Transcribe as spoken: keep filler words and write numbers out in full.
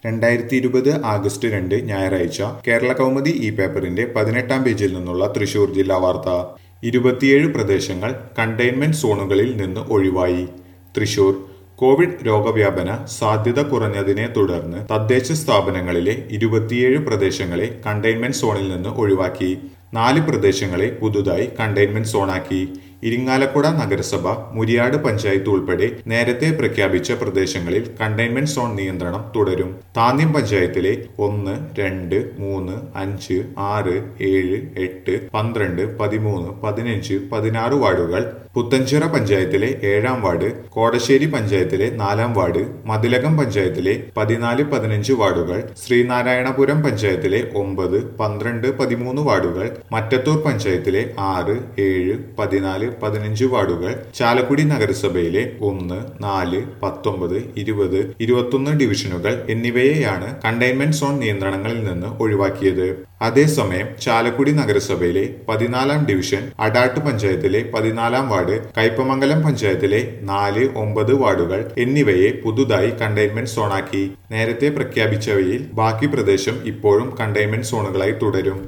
രണ്ടായിരത്തി ഇരുപത് ആഗസ്റ്റ് രണ്ട് ഞായറാഴ്ച കേരള കൗമുദി ഈ പേപ്പറിന്റെ പതിനെട്ടാം പേജിൽ നിന്നുള്ള തൃശൂർ ജില്ലാ വാർത്ത. ഇരുപത്തിയേഴ് പ്രദേശങ്ങൾ കണ്ടെയ്ൻമെന്റ് സോണുകളിൽ നിന്ന് ഒഴിവായി. തൃശൂർ കോവിഡ് രോഗവ്യാപന സാധ്യത കുറഞ്ഞതിനെ തുടർന്ന് തദ്ദേശ സ്ഥാപനങ്ങളിലെ ഇരുപത്തിയേഴ് പ്രദേശങ്ങളെ കണ്ടെയ്ൻമെന്റ് സോണിൽ നിന്ന് ഒഴിവാക്കി. നാല് പ്രദേശങ്ങളെ പുതുതായി കണ്ടെയ്ൻമെന്റ് സോണാക്കി. ഇരിങ്ങാലക്കുട നഗരസഭ, മുരിയാട് പഞ്ചായത്ത് ഉൾപ്പെടെ നേരത്തെ പ്രഖ്യാപിച്ച പ്രദേശങ്ങളിൽ കണ്ടെയ്ൻമെന്റ് സോൺ നിയന്ത്രണം തുടരും. താന്ന്യം പഞ്ചായത്തിലെ ഒന്ന്, രണ്ട്, മൂന്ന്, അഞ്ച്, ആറ്, ഏഴ്, എട്ട്, പന്ത്രണ്ട്, പതിമൂന്ന്, പതിനഞ്ച്, പതിനാറ് വാർഡുകൾ, പുത്തഞ്ചിറ പഞ്ചായത്തിലെ ഏഴാം വാർഡ്, കോടശ്ശേരി പഞ്ചായത്തിലെ നാലാം വാർഡ്, മതിലകം പഞ്ചായത്തിലെ പതിനാല്, പതിനഞ്ച് വാർഡുകൾ, ശ്രീനാരായണപുരം പഞ്ചായത്തിലെ ഒമ്പത്, പന്ത്രണ്ട്, പതിമൂന്ന് വാർഡുകൾ, മറ്റത്തൂർ പഞ്ചായത്തിലെ ആറ്, ഏഴ്, പതിനാല്, പതിനഞ്ച് വാർഡുകൾ, ചാലക്കുടി നഗരസഭയിലെ ഒന്ന്, നാല്, പത്തൊമ്പത്, ഇരുപത്, ഇരുപത്തൊന്ന് ഡിവിഷനുകൾ എന്നിവയെയാണ് കണ്ടെയ്ൻമെന്റ് സോൺ നിയന്ത്രണങ്ങളിൽ നിന്ന് ഒഴിവാക്കിയത്. അതേസമയം ചാലക്കുടി നഗരസഭയിലെ പതിനാലാം ഡിവിഷൻ, അടാട്ട് പഞ്ചായത്തിലെ പതിനാലാം വാർഡ്, കയ്പമംഗലം പഞ്ചായത്തിലെ നാല്, ഒമ്പത് വാർഡുകൾ എന്നിവയെ പുതുതായി കണ്ടെയ്ൻമെന്റ് സോണാക്കി. നേരത്തെ പ്രഖ്യാപിച്ചവയിൽ ബാക്കി പ്രദേശം ഇപ്പോഴും കണ്ടെയ്ൻമെന്റ് സോണുകളായി തുടരും.